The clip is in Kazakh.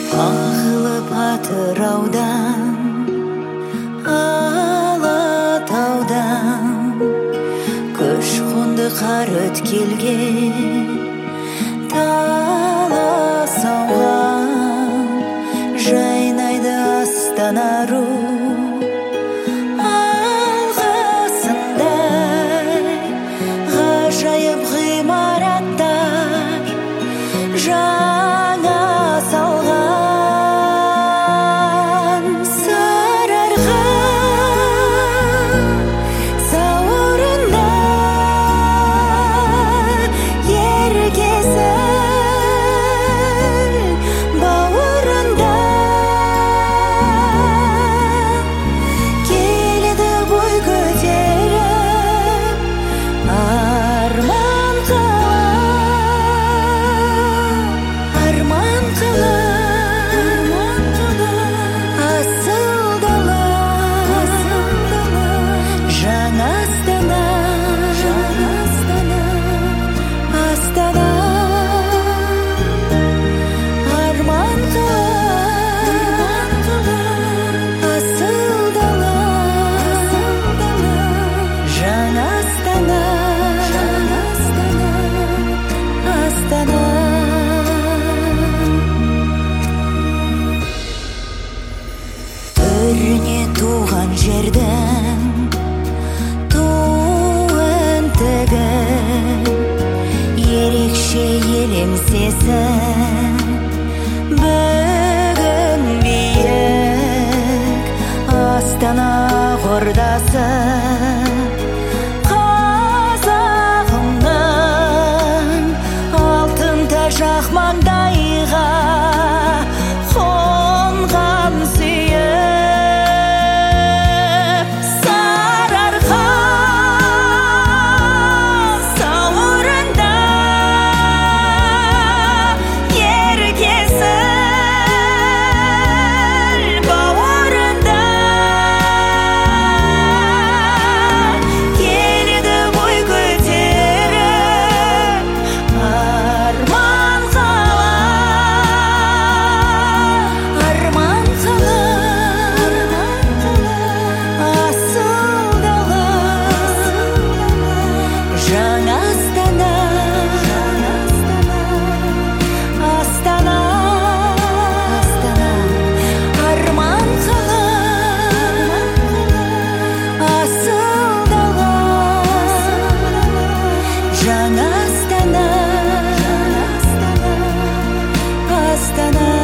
ағылып атыраудан, Алатаудан, көш қонды қар өткелге, талас ауған, жайнайды астана ару, алғысындай ғажайып ғимараттар, жаңа салған сарыарқа сауырында еркесін бауырында келеді бой көтеріп арман қала, асыл дала, жаңа Астана, Астана, арман қала, асыл дала, жаңа Астана, Астана. Төріне туған жердің туын тігіп, ерекше елеңсесін бүгін биік Астана құрдасы, қазағымның алтын тәж маңдайға қонған сүйіп, сарыарқа сауырында еркесін бауырында келеді бой көтеріп арман қала, асыл дала, жаңа Астана, Астана, арман қала, асыл дала, жаңа Астана, Астана.